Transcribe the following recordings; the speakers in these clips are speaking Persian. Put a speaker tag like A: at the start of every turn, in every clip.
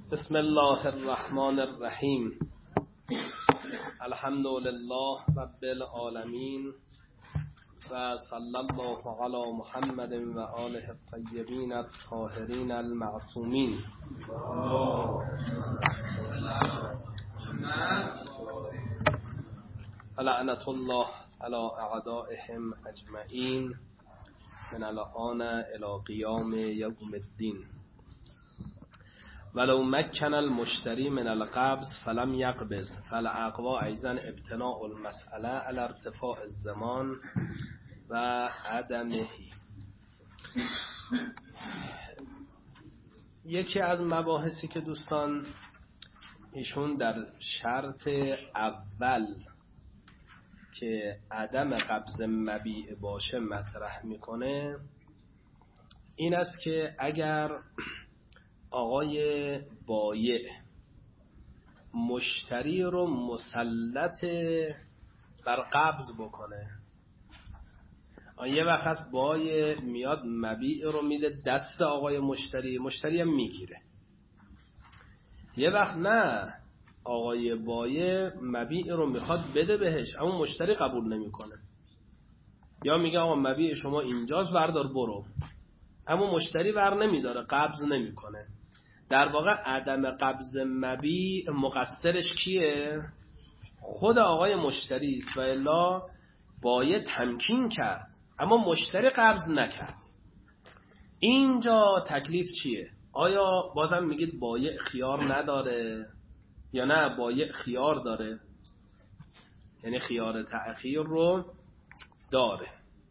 A: بسم الله الرحمن الرحیم. الحمد لله رب العالمین و صلی الله علی محمد و آله الطیبین الطاهرین المعصومین. لعنت الله علی اعدائهم اجمعین من الآن الی قیام یوم الدین. ولو مکن المشتری من القبض فلم یقبض فالاقوا ایضا ابتناء المسأله على ارتفاع الزمان و عدمه. یکی از مباحثی که دوستان ایشون در شرط اول که عدم قبض مبیع باشه مطرح میکنه این است که اگر آقای بایع مشتری رو مسلط بر قبض بکنه، یه وقت هست بایع میاد مبیع رو میده دست آقای مشتری هم میگیره. یه وقت نه، آقای بایع مبیع رو میخواد بده بهش اما مشتری قبول نمیکنه، یا میگه آقا مبیع شما اینجاست بردار برو، اما مشتری بر نمیداره، قبض نمیکنه. در واقع عدم قبض مبیع مقصرش کیه؟ خود آقای مشتری است و الا بایع تمکین کرد اما مشتری قبض نکرد. اینجا تکلیف چیه؟ آیا بازم میگید بایع خیار نداره یا نه بایع خیار داره؟ یعنی خیار تأخیر رو داره.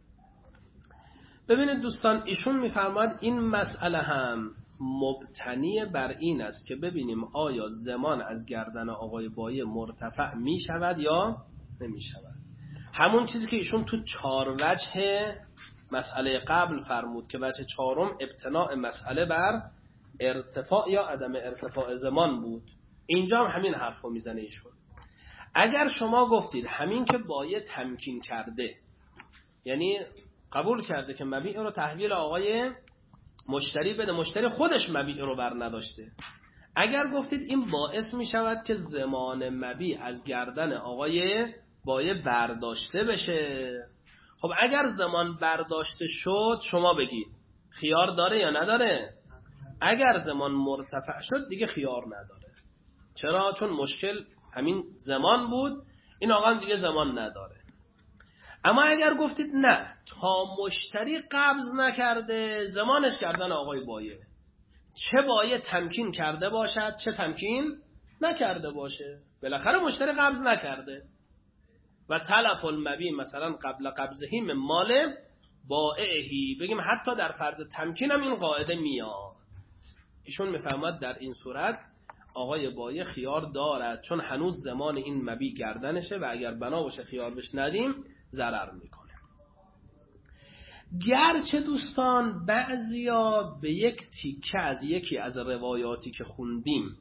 A: ببینید دوستان، ایشون میفرماید این مسئله هم مبتنی بر این است که ببینیم آیا ضمان از گردن آقای بایع مرتفع می شود یا نمی شود. همون چیزی که ایشون تو 4 وجه مسئله قبل فرمود که وجه 4م ابتناء مسئله بر ارتفاع یا عدم ارتفاع ضمان بود. اینجا هم همین حرف رو میزنه ایشون. اگر شما گفتید همین که بایع تمکین کرده، یعنی قبول کرده که مبیع رو تحویل آقای مشتری بده، مشتری خودش مبیع رو بر نداشته، اگر گفتید این باعث می شود که ضمان مبیع از گردن آقای بایع برداشته بشه، خب اگر ضمان برداشته شد شما بگید خیار داره یا نداره؟ اگر ضمان مرتفع شد دیگه خیار نداره. چرا؟ چون مشکل همین ضمان بود، این آقا هم دیگه ضمان نداره. اما اگر گفتید نه، تا مشتری قبض نکرده ضمانش کردن آقای بایع، چه بایع تمکین کرده باشد چه تمکین نکرده باشه، بالاخره مشتری قبض نکرده و تلف المبیع مثلا قبل قبضهی من مال بائعهی، بگیم حتی در فرض تمکین هم این قاعده میاد. ایشون میفهمد در این صورت آقای بایع خیار دارد، چون هنوز ضمان این مبیع گردنشه و اگر بنا باشه خیار بش ندیم ضرر میکنه. گرچه دوستان بعضیا به یک تیکه از یکی از روایاتی که خوندیم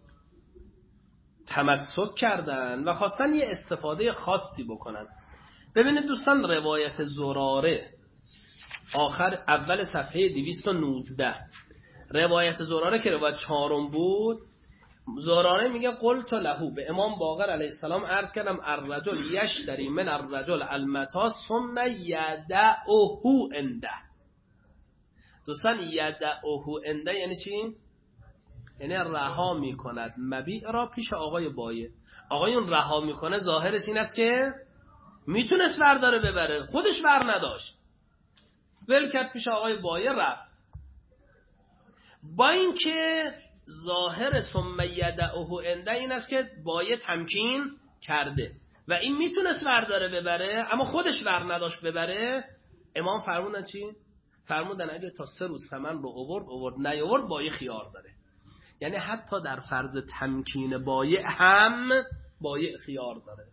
A: تمسک کردن و خواستن یه استفاده خاصی بکنن. ببینید دوستان، روایت زراره آخر اول صفحه 219، روایت زراره که روایت 4 بود، زراره میگه قلت له، به امام باقر علیه السلام عرض کردم الرجل یشتری من الرجل المتا ثم یدعه عنده. دوستان یدعه عنده یعنی چی؟ یعنی رها میکند مبیع را پیش آقای بایع. آقایون رها میکنه ظاهرش این است که میتونست برداره ببره، خودش بر نداشت، ول کرد پیش آقای بایع رفت. با این که ظاهر ثم یدعه عنده این است که بایع تمکین کرده و این میتونست برداره ببره اما خودش بر نداشت ببره، امام فرمودن چی؟ فرمودن اگه تا 3 روز ثمن رو آورد نیاورد بایع خیار داره. یعنی حتی در فرض تمکین بایع هم بایع خیار داره.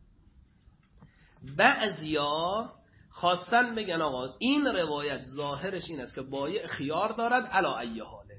A: بعضیا خواستن بگن آقا این روایت ظاهرش این است که بایع خیار دارد علی ای حاله،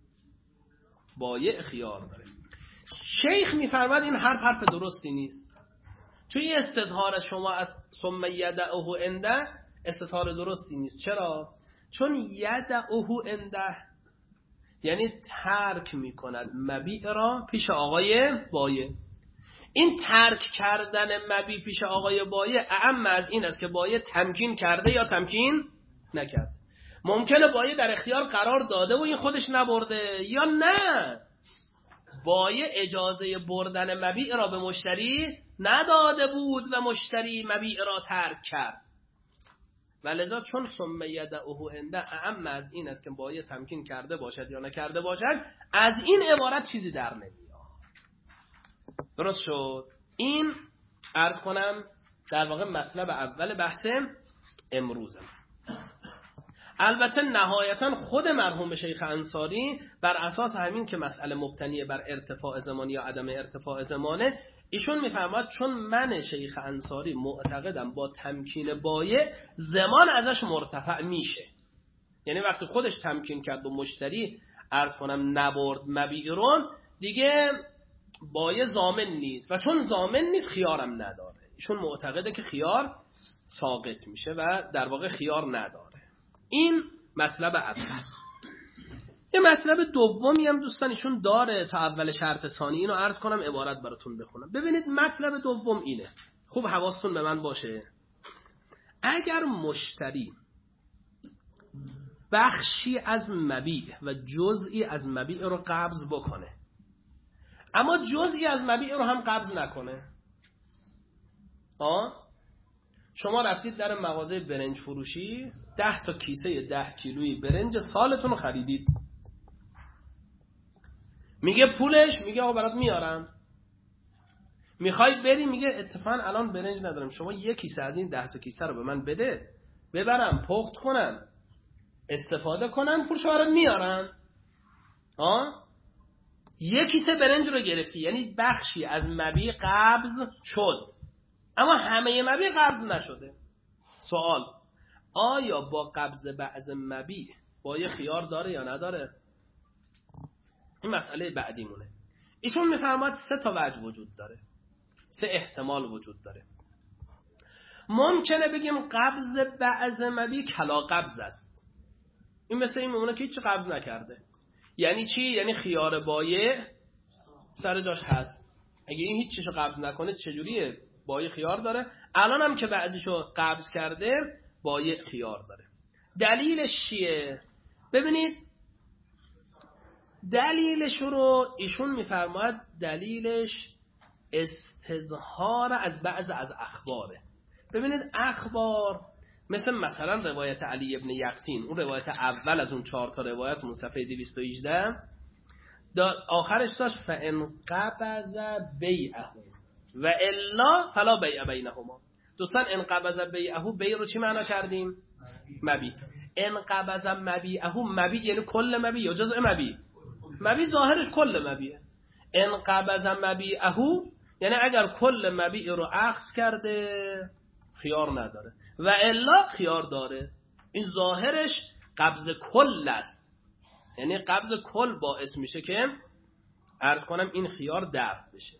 A: بایع خیار داره. شیخ میفرماد این حرف درستی نیست، چون این استظهار شما از ثم یدعه عنده استظهار درستی نیست. چرا؟ چون یدعه عنده یعنی ترک میکنن مبیع را پیش آقای بایع. این ترک کردن مبیع پیش آقای بایع اعم از این است که بایع تمکین کرده یا تمکین نکرده. ممکنه بایع در اختیار قرار داده و این خودش نبرده، یا نه بایع اجازه بردن مبیع را به مشتری نداده بود و مشتری مبیع را ترک کرد. ولذا چون ثم یدعه عنده اعم از این است که بایع تمکین کرده باشد یا نکرده باشد، از این عبارت چیزی در نمیاد. درست شد؟ این عرض کنم در واقع مطلب اول بحث امروزم. البته نهایتا خود مرحوم شیخ انصاری بر اساس همین که مسئله مبتنی بر ارتفاع زمانی یا عدم ارتفاع زمانه، ایشون میفهمد چون من شیخ انصاری معتقدم با تمکین بایع زمان ازش مرتفع میشه، یعنی وقتی خودش تمکین کرد و مشتری عرض کنم نبرد مبیع رو، دیگه بایع ضامن نیست و چون ضامن نیست خیارم نداره. ایشون معتقده که خیار ساقط میشه و در واقع خیار نداره. این مطلب اول. یه مطلب دومی هم دوستان ایشون داره تا اول شرط ثانی، اینو عرض کنم عبارت براتون بخونم. ببینید مطلب دوم اینه، خوب حواستون به من باشه. اگر مشتری بخشی از مبیع و جزئی از مبیع رو قبض بکنه اما جزئی از مبیع رو هم قبض نکنه، شما رفتید در مغازه برنج فروشی 10 تا کیسه 10 کیلویی برنج سالتون رو خریدید، میگه پولش، میگه آقا برات میارم، میخوای بری، میگه اتفاقا الان برنج ندارم، شما یک کیسه از این 10 تا کیسه رو به من بده، ببرم پخت کنم استفاده کنم، پولش برات میارم. یک کیسه برنج رو گرفتی، یعنی بخشی از مبیع قبض شد اما همه مبیع قبض نشده. سوال، آیا با قبض بعض مبیع بایع خیار داره یا نداره؟ این مسئله بعدیمونه. ایشون میفرماد 3 تا وجه وجود داره، 3 احتمال وجود داره. ممکنه بگیم قبض بعض مبیع کلا قبض است. این مثل این میمونه که هیچ قبض نکرده. یعنی چی؟ یعنی خیار بایع سر جاش هست. اگه این هیچ چیزو قبض نکنه چجوریه؟ بایع خیار داره. الان هم که بعضیشو قبض کرده بایع خیار داره. دلیلش چیه؟ ببینید دلیلش رو ایشون میفرماید دلیلش استظهار از بعض از اخباره. ببینید اخبار مثلا روایت علی ابن یقطین، اون روایت اول از اون 4 تا روایت اون صفحه 218 آخرش داشت فان قبض بیعه و الا فلا بیع بینهما. دوستان ان قبض بیعه، بیع رو چی معنا کردیم؟ مبیع. ان قبض مبیعه، مبیع یعنی کل مبیع یا جزء مبیع. مبیع ظاهرش کل مبیعه. ان قبض مبیعه یعنی اگر کل مبیع رو اخذ کرده خیار نداره و الا خیار داره. این ظاهرش قبض کل است، یعنی قبض کل باعث میشه که عرض کنم این خیار دفع بشه.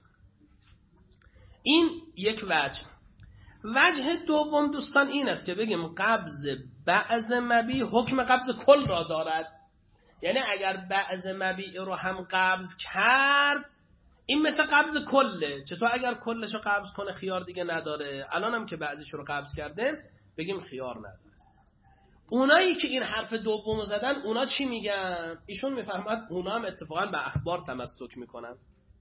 A: این یک وجه. وجه دوم دوستان این است که بگیم قبض بعض مبیع حکم قبض کل را دارد، یعنی اگر بعض مبیع رو هم قبض کرد این مثل قبض کله. چطور اگر کلش رو قبض کنه خیار دیگه نداره، الان هم که بعضیش رو قبض کرده بگیم خیار نداره. اونایی که این حرف دومو زدن اونا چی میگن؟ ایشون میفهمد اونا هم اتفاقا به اخبار تمسک میکنن.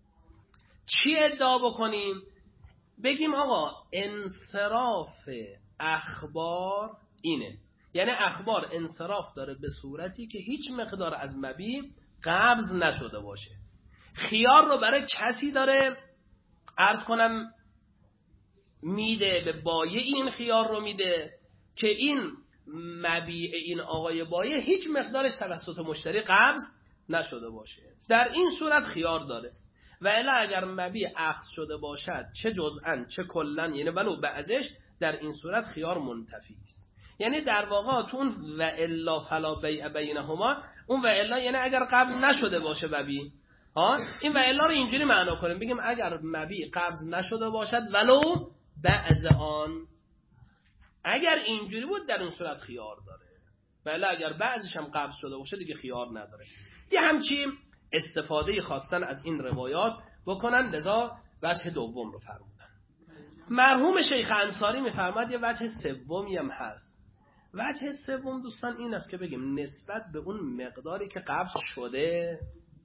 A: چی ادعا بکنیم؟ بگیم آقا انصراف اخبار اینه، یعنی اخبار انصراف داره به صورتی که هیچ مقدار از مبیع قبض نشده باشه. خیار رو برای کسی داره عرض کنم میده، به بایع این خیار رو میده که این مبیع این آقای بایع هیچ مقدارش توسط مشتری قبض نشده باشه. در این صورت خیار داره. و الا اگر مبیع اخذ شده باشد چه جزءاً چه کلاً، یعنی ولو بعضش، در این صورت خیار منتفی است. یعنی در واقع تو اون و الا فلا بیع بینهما، اون و الا یعنی اگر قبض نشده باشه مبیع، این و الا رو اینجوری معنا کنیم، بگیم اگر مبیع قبض نشده باشد ولو بعض آن، اگر اینجوری بود در اون صورت خیار داره. ولی اگر بعضیش هم قبض شده باشه دیگه خیار نداره. یه همچی استفاده خواستن از این روایات بکنن، لذا وجه دوم رو فرمودن. مرحوم شیخ انصاری میفرماد یه وجه سومی هم هست. وجه سوم دوستان این است که بگیم نسبت به اون مقداری که قبض شده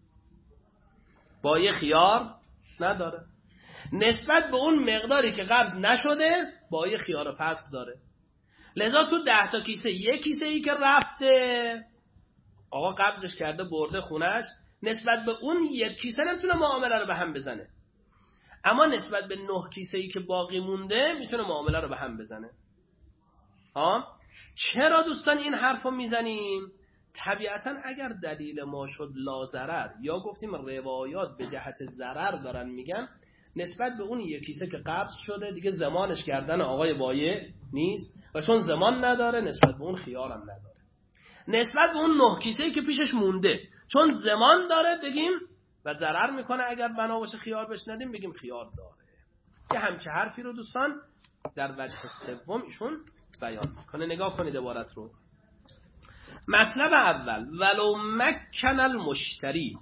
A: با یه خیار نداره، نسبت به اون مقداری که قبض نشده با یه خیار فصل داره. لذا تو 10 تا کیسه یک کیسه ای که رفته آقا قبضش کرده برده خونش، نسبت به اون یک کیسه نمیتونه معامله رو به هم بزنه، اما نسبت به 9 کیسه ای که باقی مونده میتونه معامله رو به هم بزنه. چرا دوستان این حرفو میزنیم؟ طبیعتا اگر دلیل ما شد لا ضرر یا گفتیم روایات به جهت ضرر دارن میگن، نسبت به اون یک کیسه که قبض شده دیگه زمانش گردن آقای بایع نیست و چون زمان نداره نسبت به اون خیارم نداره. نسبت به اون 9 کیسه‌ای که پیشش مونده چون زمان داره بگیم و ضرر میکنه اگر بنا باشه خیار بهش ندیم بگیم خیار داره. یه همچه حرفی رو دوستان در وجه سوم ایشون بیان میکنه. نگاه کنید عبارت رو. مطلب اول ولو مکن المشتری،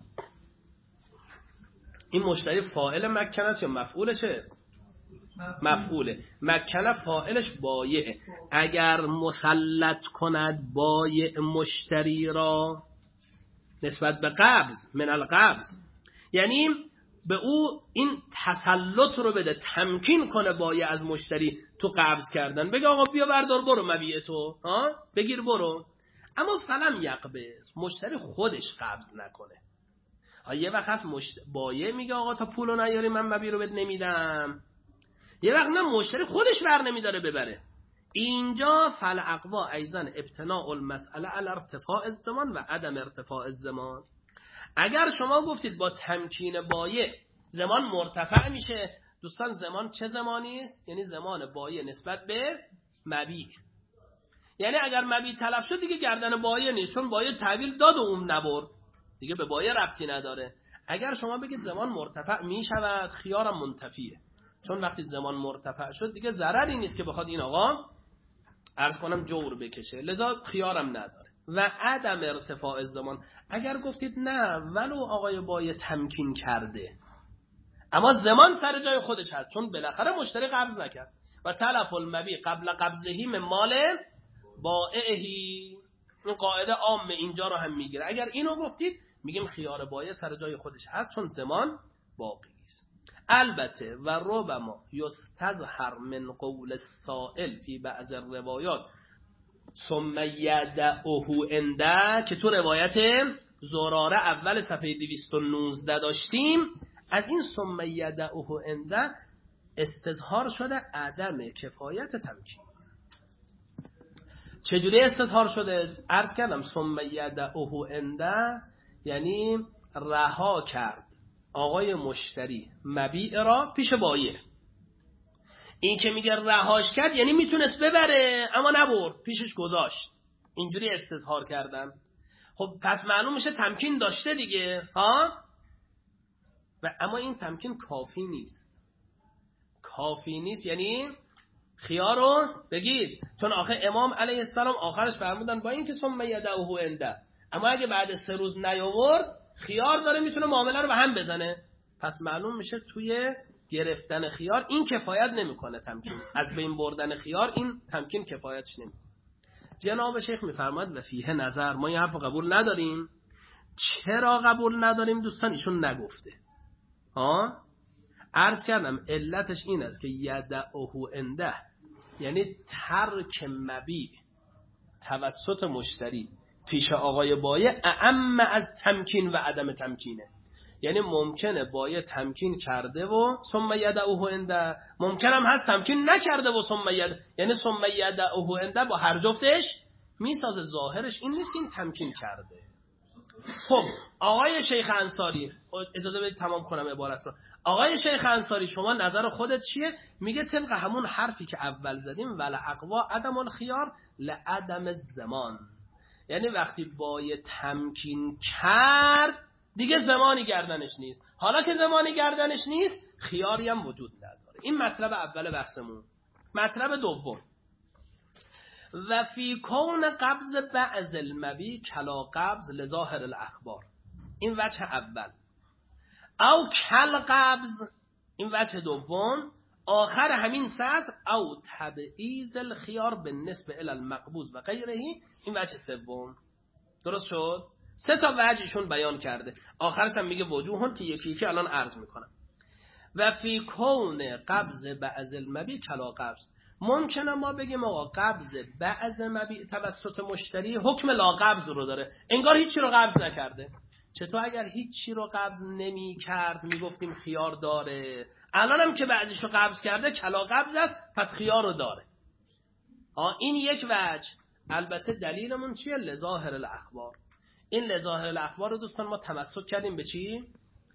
A: این مشتری فاعل مکن است یا مفعولشه؟ مفعوله. مکن فاعلش بایع، اگر مسلط کند بایع مشتری را نسبت به قبض من القبض، یعنی به او این تسلط رو بده، تمکین کنه بایع از مشتری تو قبض کردن، بگه آقا بیا بردار برو مبیع تو، بگیر برو، اما فلم یقبض، مشتری خودش قبض نکنه. یه وقت هست بایع میگه آقا تا پولو نیاری من مبیع رو بهت نمیدم، یه وقت نه مشتری خودش بر نمیداره ببره. اینجا فالاقوا ایضا ابتناء المسئله علی ارتفاع الزمان و عدم ارتفاع الزمان. اگر شما گفتید با تمکین بایع زمان مرتفع میشه، دوستان زمان چه زمانی است؟ یعنی زمان بایع نسبت به مبیع. یعنی اگر مبیع تلف شد دیگه گردن بایع نیست، چون بایع تحویل داد و اون نبرد، دیگه به بایع ربطی نداره. اگر شما بگید زمان مرتفع میشود، خیارم منتفیه، چون وقتی زمان مرتفع شد دیگه ضرری نیست که بخواد این آقا عرض کنم جور بکشه، لذا خیارم نداره. و عدم ارتفاع الزمان، اگر گفتید نه ولو آقای بایع تمکین کرده اما زمان سر جای خودش هست، چون بالاخره مشتری قبض نکرد و تلف المبیع قبل قبضهی من مال بائعهی، این قاعده عام اینجا رو هم میگیره. اگر اینو گفتید میگیم خیار بایع سر جای خودش هست چون زمان باقی است. البته و ربما یستظهر من قول السائل فی بعض الروایات ثم یدعه عنده، که تو روایت زراره اول صفحه 219 داشتیم، از این ثم یدعه عنده استظهار شده عدم کفایت تمکین. چجوری استظهار شده؟ عرض کردم ثم یدعه عنده یعنی رها کرد آقای مشتری مبیع را پیش بایع. این که میگه رهاش کرد یعنی میتونست ببره اما نبرد، پیشش گذاشت، اینجوری استظهار کردن. خب پس معلوم میشه تمکین داشته دیگه، و اما این تمکین کافی نیست. کافی نیست یعنی خیار رو بگید، چون آخه امام علیه السلام آخرش فرمودن با این که ثم یدعه عنده، اما اگه بعد 3 روز نیاورد خیار داره میتونه معامله رو به هم بزنه، پس معلوم میشه توی گرفتن خیار این کفایت نمیکنه، تمکین از بین بردن خیار این تمکین کفایتش نمیکنه. جناب شیخ میفرماد و فیه نظر، ما این حرف قبول نداریم. چرا قبول نداریم دوستان؟ ایشون نگفته. عرض کردم علتش این است که یدعه عنده یعنی ترک مبیع توسط مشتری پیش آقای بایع اعم از تمکین و عدم تمکینه. یعنی ممکنه بایع تمکین کرده و ثم یدعه عنده، ممکنم هست تمکین نکرده و یعنی ثم یدعه عنده با هر جفتش میسازه. ظاهرش این نیست که این تمکین کرده. خب آقای شیخ انصاری، اجازه بدید تمام کنم عبارت رو. آقای شیخ انصاری شما نظر خودت چیه؟ میگه طبق همون حرفی که اول زدیم ولا اقوا عدم الخیار لعدم الزمان، یعنی وقتی بایع تمکین کرد دیگه زمانی گردنش نیست، حالا که زمانی گردنش نیست خیاری هم وجود نداره. این مطلب اول بحثمون. مطلب دوم، و فی کون قبض بعض المبی کلا قبض لظاهر الاخبار. این وجه اول. او کل قبض، این وجه دوم. آخر همین سطر او تبعیض الخیار بالنسبه الی المقبوض و غیره، این وجه سوم. درست شد؟ 3 تا وجهشون بیان کرده. آخرش هم میگه وجوهن که یکی یکی الان عرض میکنم. و فی کون قبض بعض المبی کلا قبض. ممکنه ما بگیم آقا قبض بعض مبی توسط مشتری حکم لا قبض رو داره، انگار هیچی رو قبض نکرده. چطور اگر هیچی رو قبض نمی کرد میگفتیم خیار داره، الان هم که بعضیش رو قبض کرده کلا قبض است، پس خیار رو داره. این یک وجه. البته دلیلمون چیه؟ لظاهر الاخبار. این لظاهر الاخبار رو دوستان ما تمسک کردیم به چی؟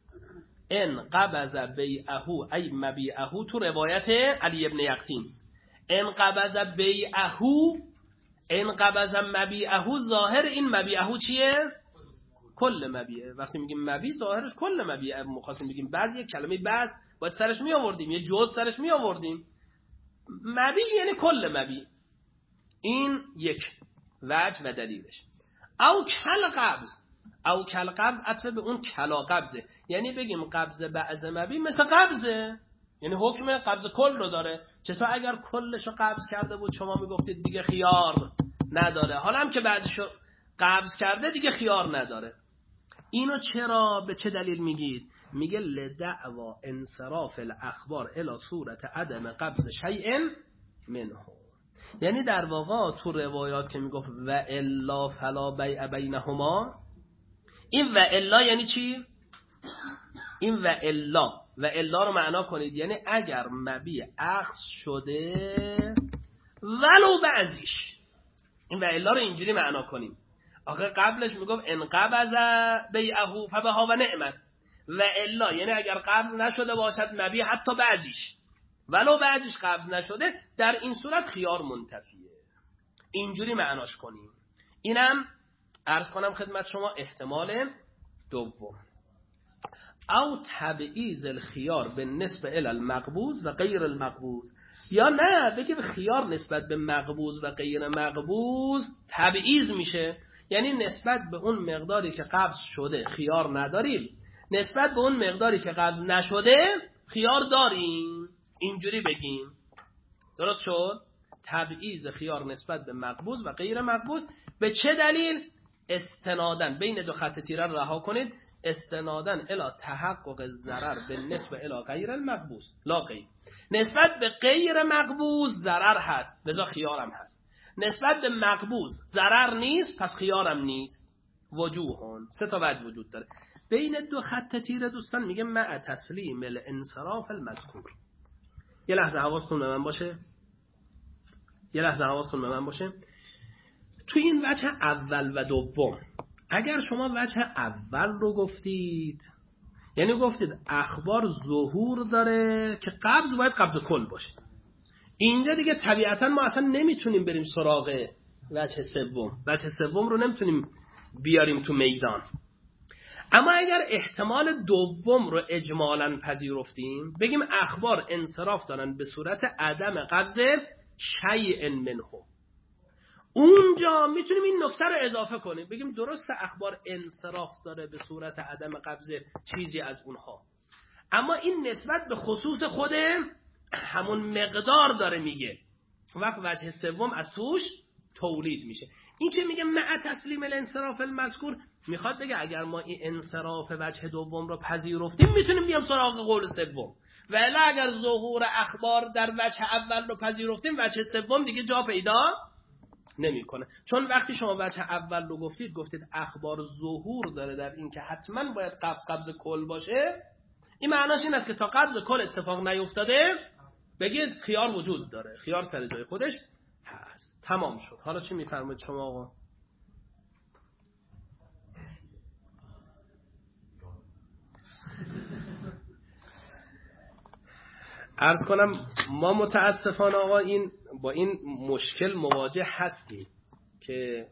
A: ان قبض بیعه ای مبیعه، تو روایت علی ابن یقطین ان قبض بیعه ان قبض مبیعه، ظاهر این مبیعه چیه؟ کل مبیعه. وقتی میگیم مبیع ظاهرش کل مبیعه. مخواستیم بگیم بعض یک کلمه بعض باید سرش می آوردیم، یه جز سرش می آوردیم. مبیع یعنی کل مبیع. این یک وجه و دلیلش. او کل قبض، او کل قبض عطف به اون کلا قبضه، یعنی بگیم قبض بعض مبیع مثل قبضه، یعنی حکم قبض کل رو داره. چطور اگر کلش رو قبض کرده بود شما میگفتید دیگه خیار نداره، حالا هم که بعضش رو قبض کرده دیگه خیار نداره. اینو چرا به چه دلیل میگید؟ میگه لدعوا انصراف الاخبار الی صورت عدم قبض شیء منه. یعنی در واقع تو روایات که میگفت و الا فلا بیع بینهما، این و الا یعنی چی؟ این و الا رو معنا کنید یعنی اگر مبیع اخذ شده ولو بعضیش. این و الا رو اینجوری معنا کنیم. آخه قبلش میگفت ان قبض بیعه فبها و نعمت، و الا یعنی اگر قبض نشده باشد مبیع حتی بعضیش، ولو بعضیش قبض نشده، در این صورت خیار منتفیه. اینجوری معناش کنیم. اینم عرض کنم خدمت شما احتمال دوم. او تبعیض الخیار بالنسبه الی المقبوض و غیر المقبوض، یا نه بگیم خیار نسبت به مقبوض و غیر مقبوض تبعیض میشه، یعنی نسبت به اون مقداری که قبض شده خیار نداریم، نسبت به اون مقداری که قبض نشده خیار داریم. اینجوری بگیم. درست شد؟ تبعیض خیار نسبت به مقبوض و غیر مقبوض. به چه دلیل؟ استنادن، بین دو خط تیره رها کنید، استنادن الی تحقق ضرر به نسبت الی غیر المقبوض لا غیر. نسبت به غیر مقبوض ضرر هست لذا خیارم هست، نسبت به مقبوض ضرر نیست پس خیارم نیست. وجوهون 3 تا وجه وجود داره. بین دو خط تیره دوستان میگه مع تسلیم الانصراف المذکور. یه لحظه حواستون به من باشه. توی این وجه اول و دوم، اگر شما وجه اول رو گفتید یعنی گفتید اخبار ظهور داره که قبض باید قبض کل باشه، اینجا دیگه طبیعتا ما اصلا نمیتونیم بریم سراغ وجه سوم رو نمیتونیم بیاریم تو میدان. اما اگر احتمال دوم رو اجمالاً پذیرفتیم، بگیم اخبار انصراف دارن به صورت عدم قبض شیء منه، اونجا میتونیم این نکته رو اضافه کنیم، بگیم درسته اخبار انصراف داره به صورت عدم قبض چیزی از اونها، اما این نسبت به خصوص خود همون مقدار داره میگه. وقت وجه سوم از توش تولید میشه. این که میگه مع تسلیم الانصراف المذکور میخواد بگه اگر ما این انصراف وجه دوم رو پذیرفتیم میتونیم بیام سراغ قول سوم، ولی اگر ظهور اخبار در وجه اول رو پذیرفتیم وجه سوم دیگه جا پیدا نمیکنه. چون وقتی شما وجه اول رو گفتید اخبار ظهور داره در این که حتما باید قبض کل باشه، این معناش این است که تا قبض کل اتفاق نیفتاده بگید خیار وجود داره، خیار سر جای خودش هست. تمام شد. حالا چی میفرمایید شما آقا؟ عرض کنم ما متاسفانه آقا با این مشکل مواجه هستیم که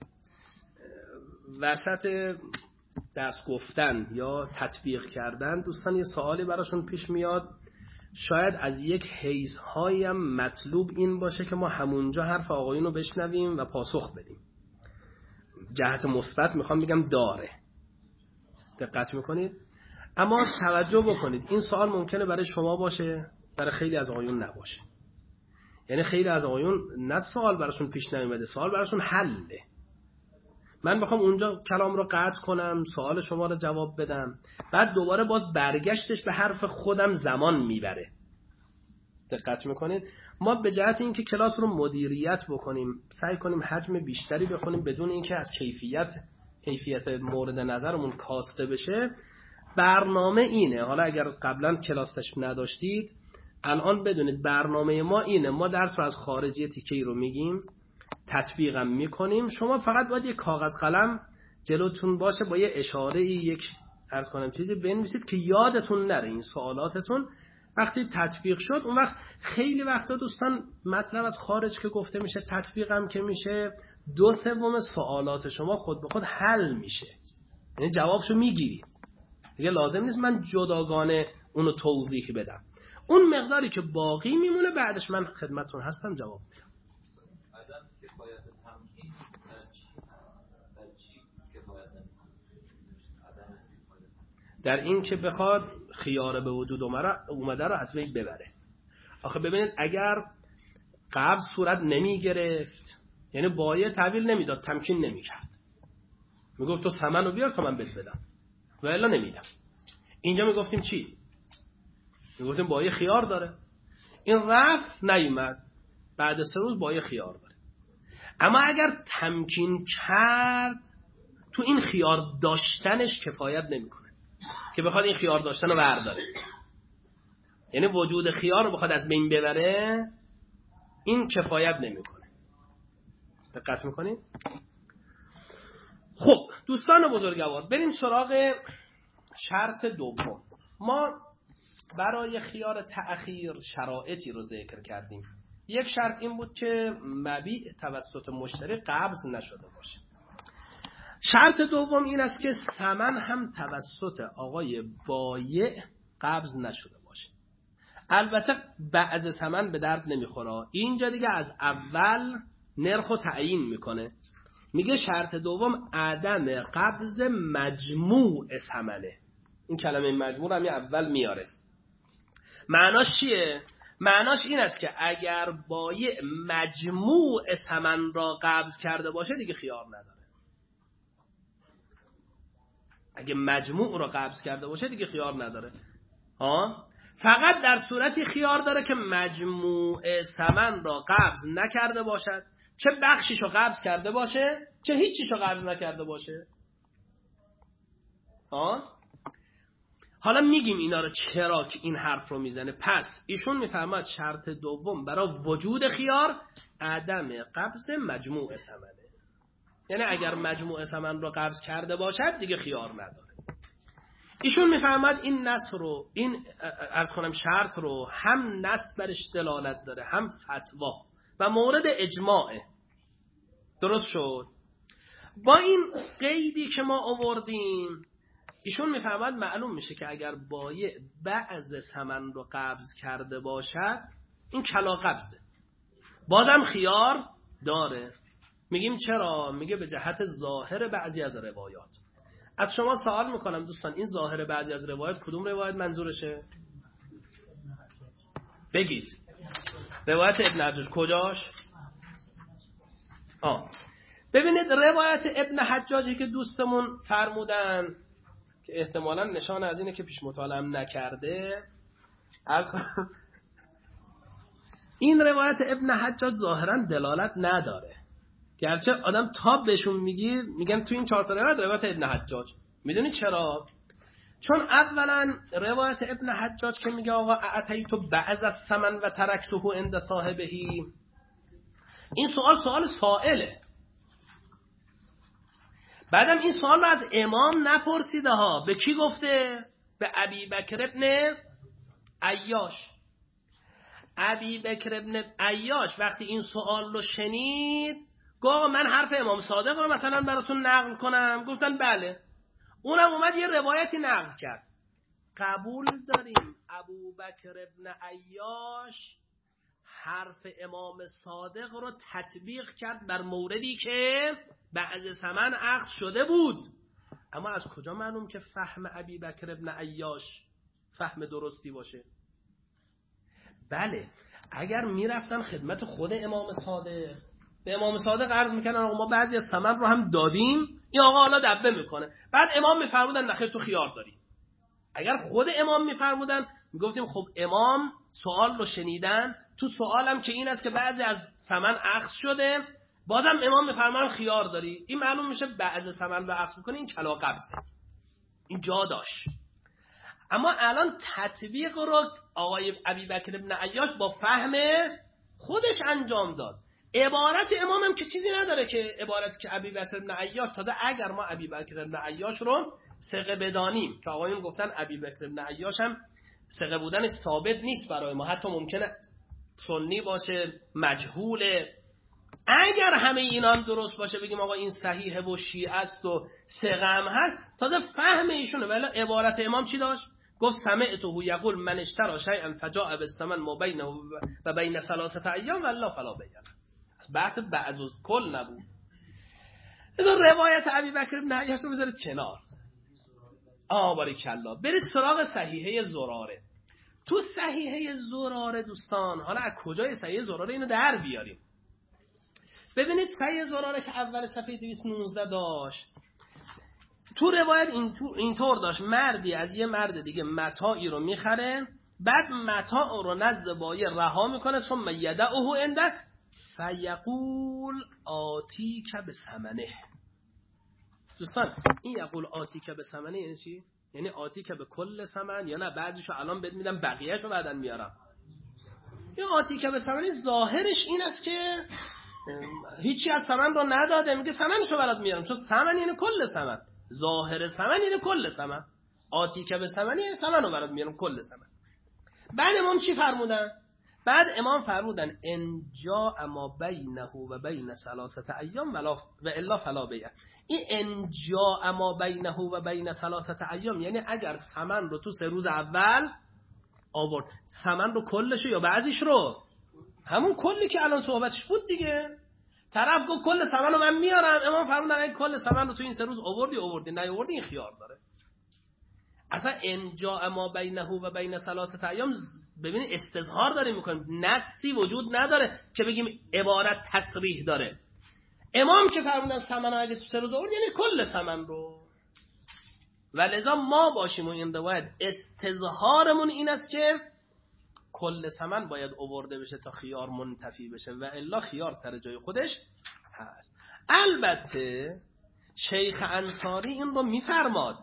A: وسط درس گفتن یا تطبیق کردن دوستان یه سوالی براشون پیش میاد شاید از یک حیزهایی هم مطلوب این باشه که ما همونجا حرف آقایون رو بشنویم و پاسخ بدیم. جهت مثبت میخوام بگم داره. دقت میکنید؟ اما توجه بکنید این سوال ممکنه برای شما باشه، برای خیلی از آقایون نباشه. یعنی خیلی از آقایون نه سوال براشون پیش نمیاد، سوال براشون حله. من بخوام اونجا کلام رو قطع کنم، سوال شما رو جواب بدم، بعد دوباره باز برگشتش به حرف خودم زمان میبره. دقت میکنید؟ ما به جهت اینکه کلاس رو مدیریت بکنیم، سعی کنیم حجم بیشتری بخونیم بدون اینکه از کیفیت مورد نظرمون کاسته بشه. برنامه اینه، حالا اگر قبلا کلاسش نداشتید الان بدونید برنامه ما اینه، ما درس رو از خارجی تیکه‌ای رو میگیم، تطبیقم میکنیم، شما فقط باید یک کاغذ قلم جلوتون باشه با یه اشاره یک عرض کنم چیزی بنویسید که یادتون نره این سوالاتتون. وقتی تطبیق شد اون وقت خیلی وقتا دوستان مطلب از خارج که گفته میشه تطبیقم که میشه 2/3 سوالات شما خود به خود حل میشه، یعنی جوابشو میگیرید دیگه، لازم نیست من جداگانه اونو توضیح بدم. اون مقداری که باقی میمونه بعدش من خدمتتون هستم جواب میدم. در این که بخواد خیار به وجود اومده رو از بین ببره. آخه ببینید اگر قبض صورت نمی گرفت، یعنی بایه تحویل نمیداد، تمکین نمی کرد، میگفت تو سمن رو بیار تا من بهت بدم و الا نمیدم. اینجا میگفتیم چی؟ میگفتیم بایه خیار داره، این رفت نیومد، بعد 3 روز بایه خیار داره. اما اگر تمکین کرد تو این خیار داشتنش کفایت نمیکنه که بخواد این خیار داشتن رو برداره، یعنی وجود خیار رو بخواد از بین ببره این کفایت نمیکنه. دقت میکنید؟ خب دوستان بزرگوار بریم سراغ شرط دوم. ما برای خیار تأخیر شرایطی رو ذکر کردیم. یک شرط این بود که مبیع توسط مشتری قبض نشده باشه. شرط دوم این است که ثمن هم توسط آقای بایع قبض نشده باشه. البته بعض ثمن به درد نمیخوره، اینجا دیگه از اول نرخ رو تعیین میکنه، میگه شرط دوم عدم قبض مجموع ثمنه. این کلمه مجموع هم اول میاره. معناش چیه؟ معناش این است که اگر بایع مجموع ثمن را قبض کرده باشه دیگه خیار نداره. اگه مجموع را قبض کرده باشه دیگه خیار نداره. فقط در صورتی خیار داره که مجموع ثمن را قبض نکرده باشد، چه بخشیش رو قبض کرده باشه چه هیچیش رو قبض نکرده باشه. حالا میگیم اینا رو چرا که این حرف رو میزنه. پس ایشون میفرماد شرط دوم برای وجود خیار عدم قبض مجموع ثمنه، یعنی اگر مجموع ثمن رو قبض کرده باشد دیگه خیار نداره. ایشون میفرماد این نص رو، این عرض کنم شرط رو هم نص برش دلالت داره هم فتوا و مورد اجماعه. درست شد؟ با این قیدی که ما آوردیم ایشون میفرماد معلوم میشه که اگر بایع بعض ثمن رو قبض کرده باشد این کلا قبضه، بازم خیار داره. میگیم چرا؟ میگه به جهت ظاهر بعضی از روایات. از شما سوال میکنم دوستان این ظاهر بعضی از روایات کدوم روایت منظورشه؟ بگید. روایت ابن حجاج کجاش؟ ببینید روایت ابن حجاجی که دوستمون فرمودن که احتمالاً نشان از اینه که پیش مطالعه نکرده، این روایت ابن حجاج ظاهراً دلالت نداره، گرچه آدم تاب بهشون میگن تو این 4 تا روایت ابن حجاج. میدونید چرا؟ چون اولا روایت ابن حجاج که میگه آقا اعطیتو بعض الثمن و ترکته عند صاحبهی، این سوال سائله. بعدم این سوال رو از امام نپرسیده ها، به کی گفته؟ به ابی بکر ابن عیاش. ابی بکر ابن عیاش وقتی این سوال رو شنید گفت من حرف امام صادق رو مثلا براتون نقل کنم. گفتن بله. اونم اومد یه روایتی نقل کرد. قبول داریم ابوبکر ابن عیاش حرف امام صادق رو تطبیق کرد بر موردی که بعد ثمن اخذ شده بود. اما از کجا معلوم که فهم ابوبکر ابن عیاش فهم درستی باشه؟ بله، اگر میرفتن خدمت خود امام صادق، به امام صادق عرض میکنن آقا ما بعضی از ثمن رو هم دادیم، این آقا حالا دبه میکنه، بعد امام میفرمودن نخیر تو خیار داری. اگر خود امام میفرمودن میگفتیم خب امام سوال رو شنیدن، تو سوالم که این است که بعضی از ثمن اخذ شده، بازم امام میفرمان خیار داری، این معلوم میشه بعضی ثمن رو اخذ میکنه، این کلا قبضه، این جا داشت. اما الان تطبیق رو آقای ابوبکر ابن عیاش با فهم خودش انجام داد. عبارت امام هم که چیزی نداره که عبارتی که ابوبکر ابن عیاش، تازه اگر ما ابوبکر ابن عیاش رو ثقه بدانیم، که آقایون گفتن ابوبکر ابن عیاش هم ثقه بودنش ثابت نیست برای ما، حتی ممکنه سنی باشه، مجهوله. اگر همه اینان درست باشه بگیم آقا این صحیحه و شیعه است و ثقه هم هست، تازه فهم ایشونه. ولی عبارت امام چی داشت؟ گفت سمعته یقول من اشترى شیئا فجاء بالثمن ما بینه و بین ثلاثه ایام والله فلا بینه. بحث بعض از کل نبود. از روایت ابوبکر بن عیاش رو بذارید کنار. باریکالله. برید سراغ صحیحه زراره. تو صحیحه زراره دوستان، حالا از کجای صحیحه زراره اینو در بیاریم؟ ببینید صحیحه زراره که اول صفحه 219 داشت، تو روایت اینطور داشت: مردی از یه مرد دیگه متاعی رو میخره، بعد متاع رو نزد بایع رها میکنه، ثم یدعه عندک فیقول آتیک بثمنه. دوستان این یقول آتیک بثمنه یعنی چی؟ یعنی آتیک به کل ثمن، یا نه بعضیشو الان بهت میدم بقیه‌شو بعداً میارم؟ یا آتیک بثمنه ظاهرش این است که هیچی از ثمن رو نداده، میگه ثمنشو برات میارم، چون ثمن یعنی کل ثمن، ظاهر ثمن یعنی کل ثمن، آتیک بثمنه یعنی ثمن رو برات میارم کل ثمن. بعد امام چی فرمودن؟ بعد امام فرمودن ان جاء ما بینه و بین ثلاثه ایام و الا فلا بیع. این ان جاء ما بینه و بین ثلاثه ایام یعنی اگر ثمن رو تو 3 روز اول آورد، ثمن رو کلش یا بعضیش رو، همون کلی که الان صحبتش بود دیگه، طرف گفت کل ثمن رو من میارم، امام فرمودن اگه کل ثمن رو تو این 3 روز آوردی نیاوردی این خیار داره. اصلا ان جاء ما بینه و بین ثلاثه ایام، ببینید استظهار داریم میکنیم، نصی وجود نداره که بگیم عبارت تصریح داره. امام که فرمودن ثمن رو اگه تو 3 روز آورد یعنی کل ثمن رو، ولذا ما باشیم و این روایت استظهارمون این است که کل ثمن باید آورده بشه تا خیار منتفی بشه، و الا خیار سر جای خودش هست. البته شیخ انصاری این رو میفرماد،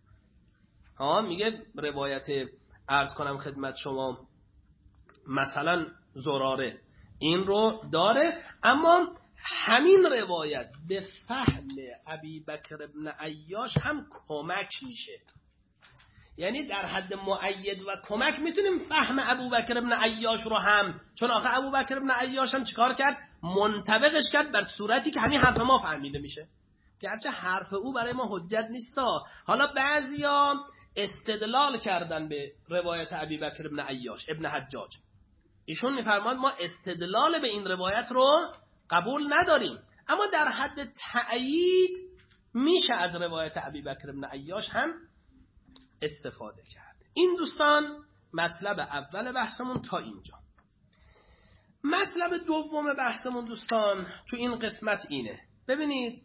A: میگه روایت عرض کنم خدمت شما مثلا زراره این رو داره، اما همین روایت به فهم ابوبکر ابن عیاش هم کمک میشه. یعنی در حد مؤید و کمک میتونیم فهم ابوبکر ابن عیاش رو هم، چون آخه ابوبکر ابن عیاش هم چیکار کرد؟ منطبقش کرد بر صورتی که همین حرف ما فهمیده میشه، گرچه حرف او برای ما حجت نیستا. حالا بعضیا استدلال کردن به روایت ابوبکر ابن عیاش ابن حجاج، ایشون میفرماد ما استدلال به این روایت رو قبول نداریم، اما در حد تأیید میشه از روایت ابوبکر ابن عیاش هم استفاده کرد. این دوستان مطلب اول بحثمون تا اینجا. مطلب دوم بحثمون دوستان تو این قسمت اینه، ببینید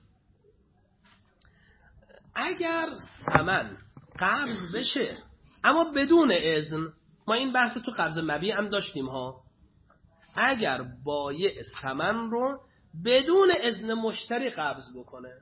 A: اگر ثمن قبض بشه اما بدون اذن، ما این بحث تو قبض مبیع هم داشتیم ها، اگر بایع ثمن رو بدون اذن مشتری قبض بکنه،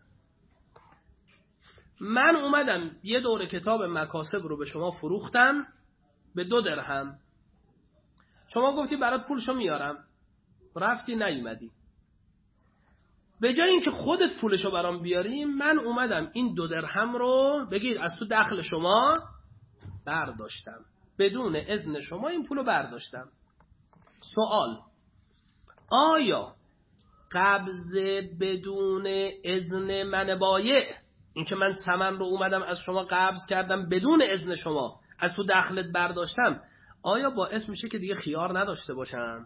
A: من اومدم یه دوره کتاب مکاسب رو به شما فروختم به 2 درهم، شما گفتی برات پولشو میارم، رفتی نیومدی، به جای اینکه خودت پولشو برام بیاری، من اومدم این 2 درهم رو بگید از تو دخل شما برداشتم، بدون اذن شما این پولو برداشتم. سوال: آیا قبض بدون اذن من بایع، این که من ثمن رو اومدم از شما قبض کردم بدون اذن شما، از تو دخلت برداشتم، آیا باعث میشه که دیگه خیار نداشته باشم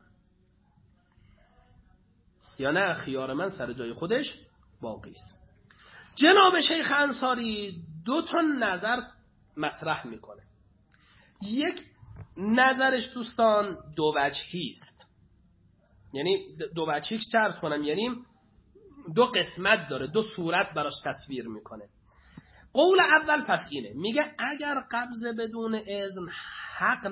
A: یا نه خیار من سر جای خودش باقی است؟ جناب شیخ انصاری 2 نظر مطرح میکنه. یک نظرش دوستان 2 وجهی است، یعنی 2 وجهی که عرض کنم، یعنی 2 قسمت داره، 2 صورت براش تصویر میکنه. قول اول پس اینه، میگه اگر قبض بدون اذن حق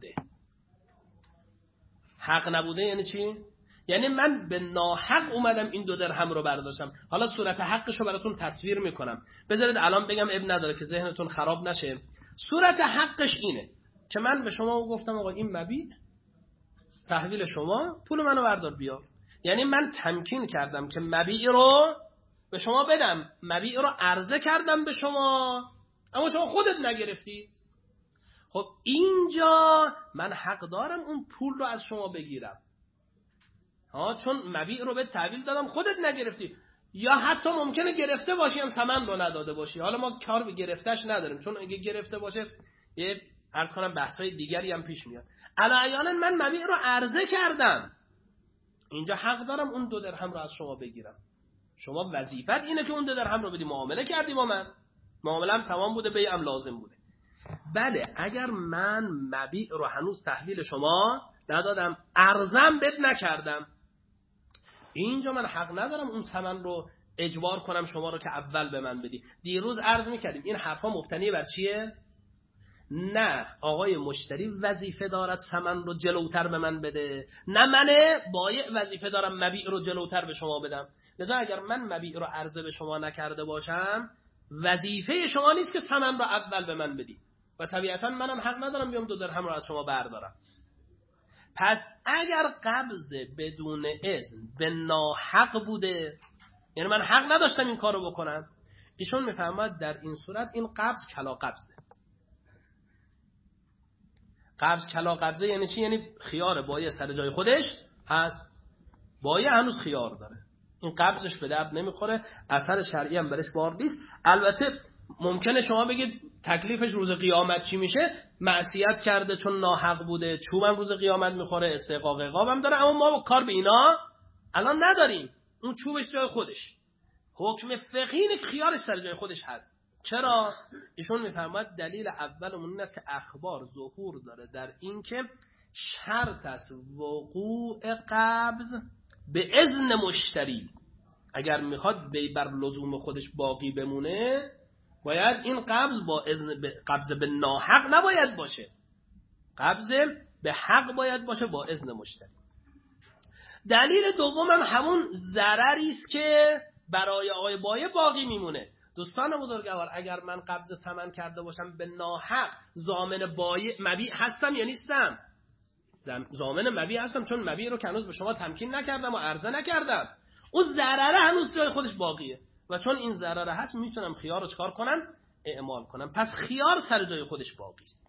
A: نبوده یعنی چی؟ یعنی من به ناحق اومدم این 2 درهم رو برداشتم. حالا صورت حقش رو براتون تصویر میکنم، بذارید الان بگم اب نداره که ذهنتون خراب نشه. صورت حقش اینه که من به شما گفتم آقا این مبیع تحویل شما، پول منو بردار بیا. یعنی من تمکین کردم که مبیع رو به شما بدم، مبیع رو عرضه کردم به شما، اما شما خودت نگرفتی. خب اینجا من حق دارم اون پول رو از شما بگیرم، چون مبیع رو به تحویل دادم خودت نگرفتی. یا حتی ممکنه گرفته باشی هم ثمن رو نداده باشی. حالا ما کار به گرفتش نداریم، چون اگه گرفته باشه یه عرض کنم بحثای دیگری هم پیش میاد. علاوه من مبیع رو عرضه کردم، اینجا حق دارم اون 2 درهم رو از شما بگیرم. شما وظیفت اینه که اون 2 درهم رو بدی، معامله کردی با من، معامله‌ام تمام بوده، بیعم لازم بوده. بله اگر من مبیع رو هنوز تحویل شما ندادم، عرضم بد نکردم، اینجا من حق ندارم اون ثمن رو اجبار کنم شما رو که اول به من بدی. دیروز عرض میکردیم این حرفا مبتنی بر چیه؟ نه آقای مشتری وظیفه دارد ثمن رو جلوتر به من بده، نه من بایع وظیفه دارم مبیع رو جلوتر به شما بدم. لذا اگر من مبیع رو عرضه به شما نکرده باشم، وظیفه شما نیست که ثمن رو اول به من بدی و طبیعتا منم حق ندارم بیام 2 درهم رو از شما بردارم. پس اگر قبض بدون اذن به ناحق بوده، یعنی من حق نداشتم این کارو بکنم، ایشون میفهمد در این صورت این قبض کلا قبضه. قبض کلا قبضه یعنی چی؟ یعنی خیار بایع سر جای خودش هست، بایع هنوز خیار داره، این قبضش به درد نمیخوره، اثر شرعی هم برش بار نیست. البته ممکنه شما بگید تکلیفش روز قیامت چی میشه؟ معصیت کرده چون ناحق بوده، چوبم روز قیامت میخوره، استحقاق عقاب هم داره، اما ما کار به اینا الان نداریم، اون چوبش جای خودش. حکم فقهی اینه که خیارش سر جای خودش هست. چرا؟ ایشون میفرماید دلیل اولمون این است که اخبار ظهور داره در این که شرط است وقوع قبض به اذن مشتری. اگر میخواد بر لزوم خودش باقی بمونه، باید این قبض با اذن قبض به ناحق نباید باشه، قبض به حق باید باشه با اذن مشتری. دلیل دومم همون ضرری است که برای آقای بایع باقی میمونه. دوستان بزرگوار، اگر من قبض ثمن کرده باشم به ناحق، ضامن بایع مبیع هستم یا نیستم؟ ضامن مبیع هستم، چون مبیع رو که هنوز به شما تمکین نکردم و عرضه نکردم، اون ضرره هنوز جای خودش باقیه و چون این ضرره هست میتونم خیار رو چکار کنم؟ اعمال کنم. پس خیار سر جای خودش باقی است.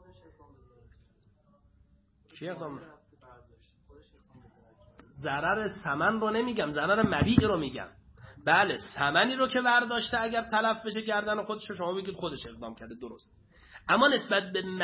A: چی اقدام؟ ضرر ثمن رو نمیگم، ضرر مبیع رو میگم. بله ثمنی رو که برداشته اگر تلف بشه گردن خودش، شما بگید خودش اقدام کرده، درست. اما نسبت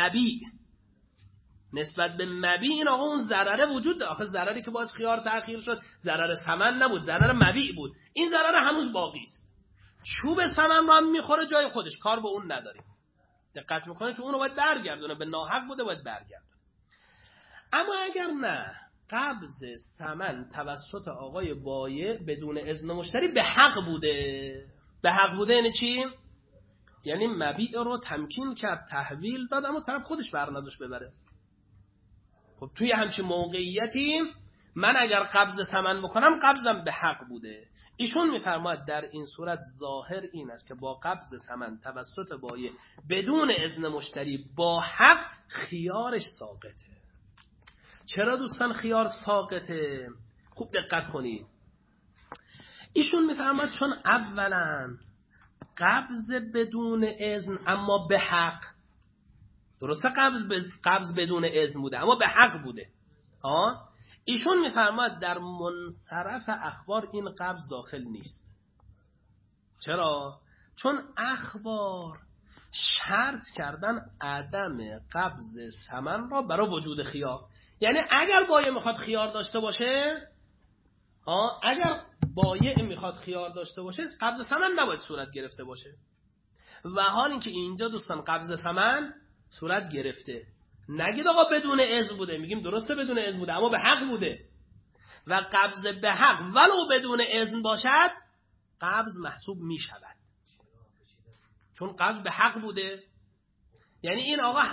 A: به مبیع این آقا اون ضرره وجود داره. آخه ضرری که باعث خیار تأخیر شد ضرر ثمن نبود، ضرر مبیع بود. این ضرر هنوز باقی است. چوب ثمن رو هم میخوره جای خودش، کار به اون نداریم. دقت میکنه چون اون رو باید برگردونه، به ناحق بوده باید برگردونه. اما اگر نه، قبض ثمن توسط آقای بایع بدون اذن مشتری به حق بوده. به حق بوده یعنی چی؟ یعنی مبیع رو تمکین کرد، تحویل داد، اما طرف خودش برنداشت ببره. خب توی همچین موقعیتی من اگر قبض ثمن بکنم قبضم به حق بوده. ایشون میفرماید در این صورت ظاهر این است که با قبض ثمن توسط بایع بدون اذن مشتری با حق خیارش ساقطه. چرا دوستان خیار ساقطه؟ خوب دقت کنید. ایشون میفرماید چون اولا قبض بدون اذن اما به حق، درسته قبض بدون اذن بوده اما به حق بوده. ایشون میفرماید در منصرف اخبار این قبض داخل نیست. چرا؟ چون اخبار شرط کردن عدم قبض ثمن را برای وجود خیار. یعنی اگر بایع میخواد خیار داشته باشه، اگر بایع میخواد خیار داشته باشه، قبض ثمن نباید صورت گرفته باشه. و حال اینکه اینجا دوستان قبض ثمن صورت گرفته، نگید آقا بدون اذن بوده، میگیم درسته بدون اذن بوده اما به حق بوده. و قبض به حق ولو بدون اذن باشد قبض محسوب میشود، چون قبض به حق بوده. یعنی این آقا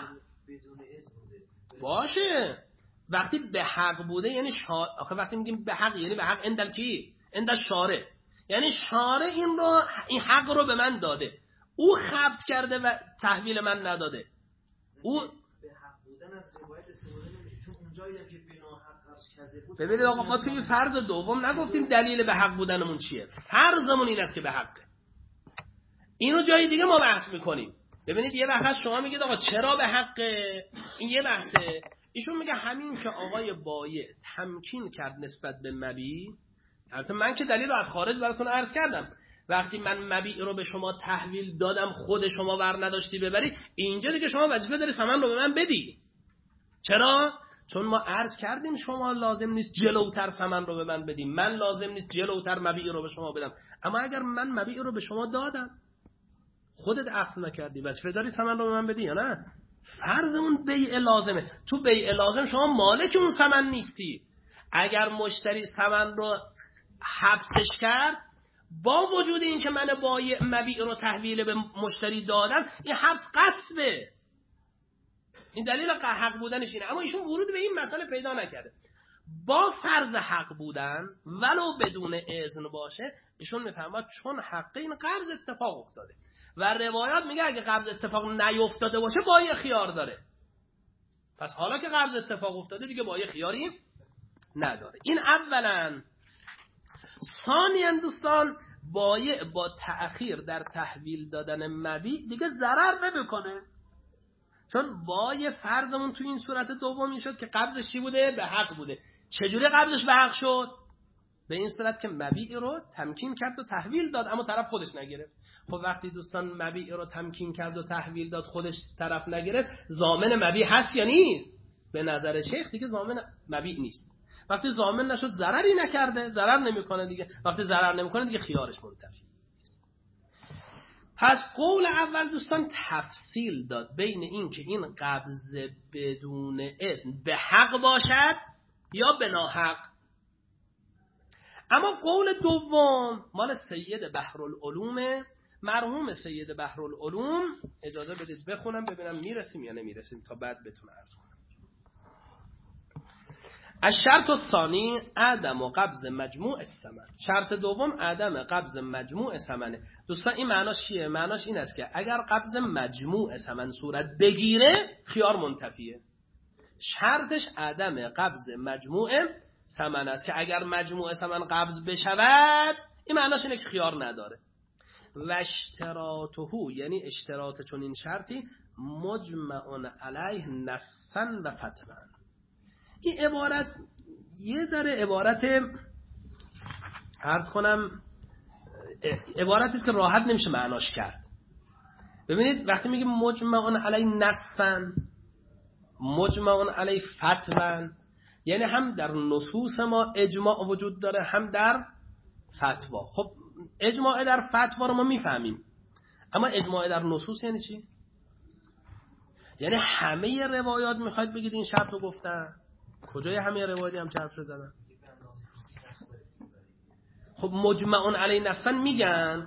A: باشه وقتی به حق بوده، یعنی آخه وقتی میگیم به حق یعنی به حق اندل کی؟ اندل شارع. یعنی شارع این حق رو به من داده، او خبط کرده و تحویل من نداده. او
B: به حق بودن از روایت استفاده نمیشه، چون اونجایی که بنا حق قبض کرده بود.
A: ببینید آقا ما توی فرض دوم نگفتیم دلیل به حق بودنمون چیه، فرضمون این است که به حقه. اینو جای دیگه ما بحث میکنیم. ببینید یه وقت شما میگید آقا چرا به حقه، این یه بحثه. ایشون میگه همین که آقای بایع تمکین کرد نسبت به مبیع. البته من که دلیل رو از خارج براتون عرض کردم، وقتی من مبیع رو به شما تحویل دادم خود شما ور نداشتی ببری، اینجا دیگه شما وظیفه داری ثمن رو به من بدی. چرا؟ چون ما عرض کردیم شما لازم نیست جلوتر ثمن رو به من بدیم، من لازم نیست جلوتر مبیع رو به شما بدم. اما اگر من مبیع رو به شما دادم خودت اخذ نکردی، وظیفه داری ثمن رو به من بدی یا نه؟ فرضمون بیع لازمه. تو بیع لازم شما مالک اون ثمن نیستی. اگر مشتری ثمن رو حبسش کرد، با وجود این که من بایع مبیع رو تحویل به مشتری دادم، این حبس غصبه. این دلیل حق بودنش اینه. اما ایشون ورود به این مسئله پیدا نکرده. با فرض حق بودن ولو بدون اذن باشه، ایشون میفهمه چون حق این قبض اتفاق افتاده و روایات میگه اگه قبض اتفاق نیفتاده باشه بایع خیار داره. پس حالا که قبض اتفاق افتاده دیگه بایع خیاری نداره. این اولا. ثانیاً دوستان، بایع با تأخیر در تحویل دادن مبیع دیگه ضرر نمیکنه، چون بایع فرضمون تو این صورت دومی شد که قبضش چی بوده؟ به حق بوده. چجوری قبضش به حق شد؟ به این صورت که مبیع رو تمکین کرد و تحویل داد اما طرف خودش نگرفت. خب وقتی دوستان مبیع رو تمکین کرد و تحویل داد خودش طرف نگرفت، ضامن مبیع هست یا نیست؟ به نظر شیخ دیگه ضامن مبیع نیست. وقتی ضامن نشد ضرری نکرده، ضرر نمیکنه دیگه. وقتی ضرر نمیکنه دیگه خیارش منتفی. پس قول اول دوستان تفصیل داد بین این که این قبض بدون اذن به حق باشد یا به ناحق. اما قول دوم مال سید بحرالعلوم، مرحوم سید بحرالعلوم. اجازه بدید بخونم ببینم میرسیم یا نمیرسیم تا بعد بتونه عرض کنم. الشرط الثانی عدم و قبض مجموع الثمن. شرط دوم عدم قبض مجموع ثمنه. دوستان این معناش چیه؟ معناش این است که اگر قبض مجموع ثمن صورت بگیره خیار منتفیه. شرطش عدم قبض مجموع ثمن است که اگر مجموع ثمن قبض بشود این معناش اینه که خیار نداره. و اشتراطه، یعنی اشتراط چون این شرطی مجمع علیه نصا و فتوا. این عبارت یه ذره عبارت عرض کنم عبارتی است که راحت نمیشه معناش کرد. ببینید وقتی میگیم مجمع علیه نصا، مجمع علیه فتوا، یعنی هم در نصوص ما اجماع وجود داره هم در فتوا. خب اجماع در فتوا رو ما میفهمیم، اما اجماع در نصوص یعنی چی؟ یعنی همه روایات میخواید بگید این شرط رو گفتن؟ کجای همه روایاتی هم چرف رو زدن؟ خب مجمع علیه نصا میگن.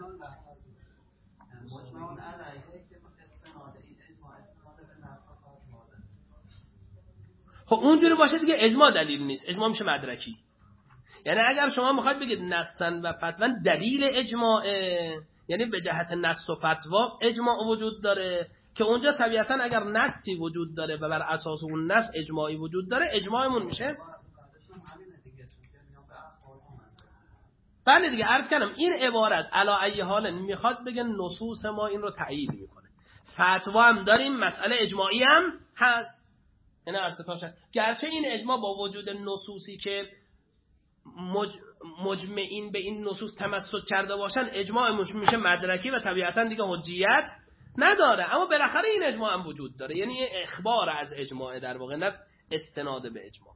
A: خب اونجوری باشه دیگه اجماع دلیل نیست، اجماع میشه مدرکی. یعنی اگر شما میخواید بگید نصا و فتوا دلیل اجماعه، یعنی به جهت نص و فتوا اجماع وجود داره که اونجا طبیعتا اگر نصی وجود داره و بر اساس اون نص اجماعی وجود داره اجماعمون میشه. بله دیگه عرض کردم این عبارت علی ای حال میخواد بگه نصوص ما این رو تایید میکنه. فتوا هم داریم، مسئله اجماعی هم هست. یعنی ارستاشه گرچه این اجماع با وجود نصوصی که مجمعین به این نصوص تمسک کرده باشن اجماع میشه مدرکی و طبیعتا دیگه حجیت نداره، اما بالاخره این اجماع هم وجود داره، یعنی اخبار از اجماع در واقع، نه استناد به اجماع.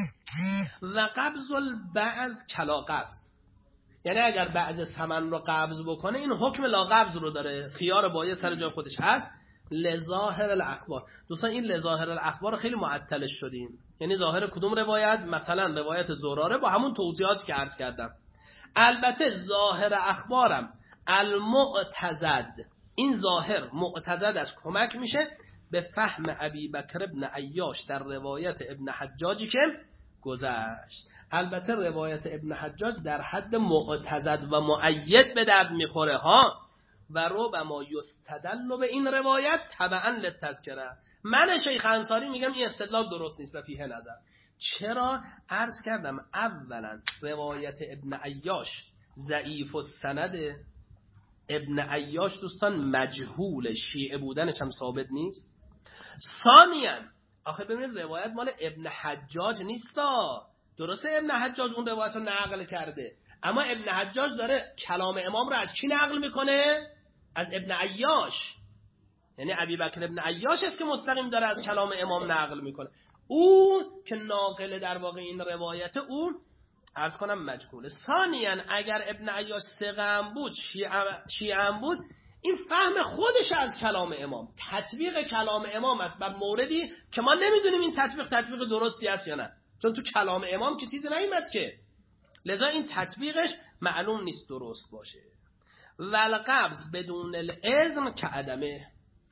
A: و قبض البعض کلا قبض، یعنی اگر بعض ثمن رو قبض بکنه این حکم لا قبض رو داره، خیار بایع سر جای خودش هست. لظاهر الاخبار، دوستان این لظاهر الاخبار خیلی معطلش شدیم. یعنی ظاهر کدوم روایت؟ مثلا روایت زراره با همون توضیحاتی که عرض کردم. البته ظاهر اخبارم المعتزد، این ظاهر معتزد از کمک میشه به فهم ابی بکر ابن عیاش در روایت ابن حجاجی که گذشت. البته روایت ابن حجاج در حد معتزد و مؤید به درد میخوره ها، و ربما یستدل به این روایت تبعا للتذکره. من شیخ انصاری میگم این استدلال درست نیست و فیه نظر. چرا؟ عرض کردم اولا روایت ابن عیاش ضعیف السند، ابن عیاش دوستان مجهول، شیعه بودنش هم ثابت نیست. ثانیاً آخه ببینید روایت مال ابن حجاج نیستا، درسته ابن حجاج اون روایت رو نقل کرده، اما ابن حجاج داره کلام امام رو از کی نقل میکنه؟ از ابن عیاش. یعنی ابی بکر ابن عیاش است که مستقیم داره از کلام امام نقل میکنه. او که ناقل در واقع این روایت، اون عرض کنم مجهوله. ثانیاً اگر ابن عیاش ثقه بود، شیعه بود، این فهم خودش از کلام امام، تطبیق کلام امام است بر موردی که ما نمیدونیم این تطبیق درستی است یا نه، چون تو کلام امام که چیزی نیامد که، لذا این تطبیقش معلوم نیست درست باشه. والقبض بدون الاذن که عدمه،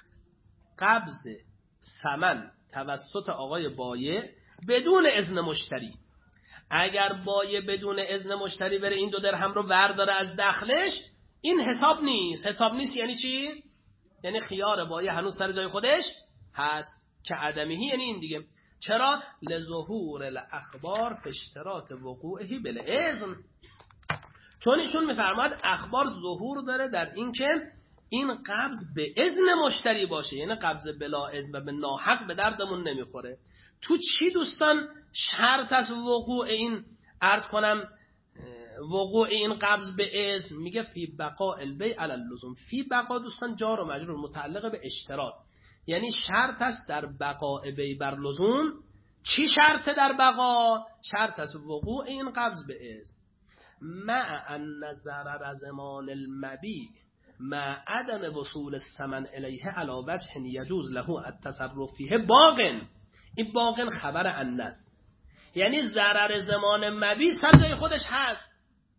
A: قبض ثمن توسط آقای بایع بدون اذن مشتری، اگر بایع بدون اذن مشتری بره این 2 درهم رو ورداره از دخلش، این حساب نیست. یعنی چی؟ یعنی خیار بایع هنوز سر جای خودش هست که عدمهی، یعنی این دیگه. چرا؟ لظهور الاخبار فی اشتراط وقوعه بالاذن، چون ایشون میفرماد اخبار ظهور داره در این که این قبض به اذن مشتری باشه، یعنی قبض بلا اذن و به ناحق به دردمون نمیخوره. تو چی دوستان شرط از وقوع این، عرض کنم وقوع این قبض به اذن؟ میگه فی بقاء البیع علی اللزوم. فی بقا دوستان جار و مجرور متعلق به اشتراط، یعنی شرط است در بقاء بیع بر لزوم. چی شرط در بقا؟ شرط است وقوع این قبض به اذن. مع ان ضرر زمان المبیع مع عدم وصول الثمن الیه علی وجه یجوز له التصرف فیه باقٍ. این باقٍ خبر ان است، یعنی ضرر زمان مبیع سر جای خودش هست.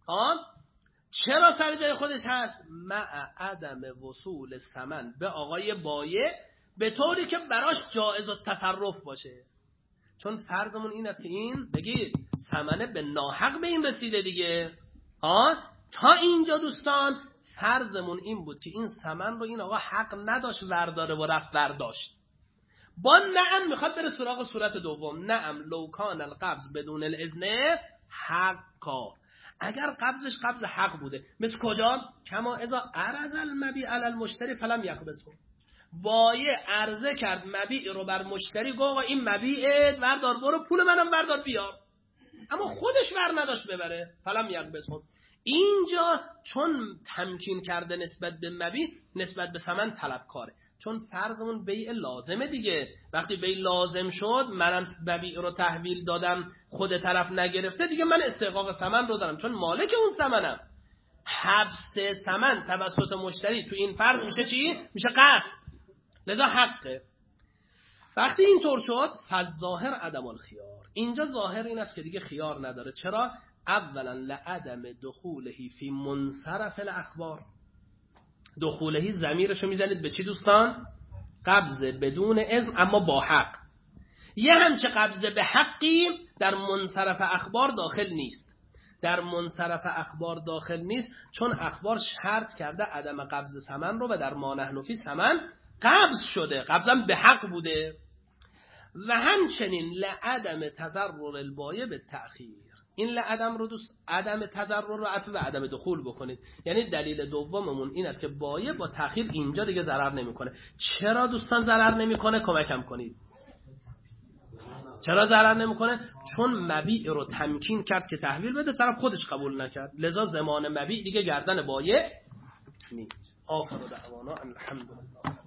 A: چرا سر جای خودش هست؟ مع عدم وصول ثمن به آقای بایع به طوری که براش جایز التصرف باشه. چون فرضمون این است که این بگید ثمنه به ناحق به این رسیده دیگه. تا اینجا دوستان فرضمون این بود که این ثمن رو این آقا حق نداشت ورداره و رفت برداشت. با نعم میخواد بره سراغ صورت دوم. نعم لو کان القبض بدون الاذن حقا، اگر قبضش قبض حق بوده. مثل کجا؟ کما اذا عرض المبیع علی المشتری فلم یقبضه، بایع عرضه کرد مبیع رو بر مشتری، گفت آقا این مبیعت بردار برو پول منم بردار بیار، اما خودش ور نداشت ببره، فلم یقبضه. اینجا چون تمکین کرده نسبت به مبیع، نسبت به ثمن طلبکاره، چون فرضمون بیع لازمه دیگه. وقتی بیع لازم شد، منم مبیع رو تحویل دادم، خود طرف نگرفته دیگه، من استحقاق ثمن رو دارم چون مالک اون ثمنم. حبس ثمن توسط مشتری تو این فرض میشه چی؟ میشه قصد، لذا حقه. وقتی اینطور شد فالظاهر عدم الخيار، اینجا ظاهر این است که دیگه خیار نداره. چرا؟ اولا لعدم دخوله فی منصرف الاخبار. دخوله ضمیرشو میزنید به چی دوستان؟ قبض بدون اذن اما با حق. یه همچه قبض به حقی در منصرف اخبار داخل نیست. در منصرف اخبار داخل نیست چون اخبار شرط کرده عدم قبض ثمن رو و در ما نحن فی ثمن قبض شده، قبضم به حق بوده. و همچنین لعدم تضرر البایع به تأخیر. این لعدم رو دوست، عدم تضرر رو عطف به عدم دخول بکنید. یعنی دلیل دوممون این است که بایع با تأخیر اینجا دیگه ضرر نمیکنه. چرا دوستان ضرر نمیکنه؟ کمکم کنید. چرا ضرر نمیکنه؟ چون مبیع رو تمکین کرد که تحویل بده، طرف خودش قبول نکرد، لذا زمان مبیع دیگه گردن بایع نیست. آخر دعوانا الحمدلله.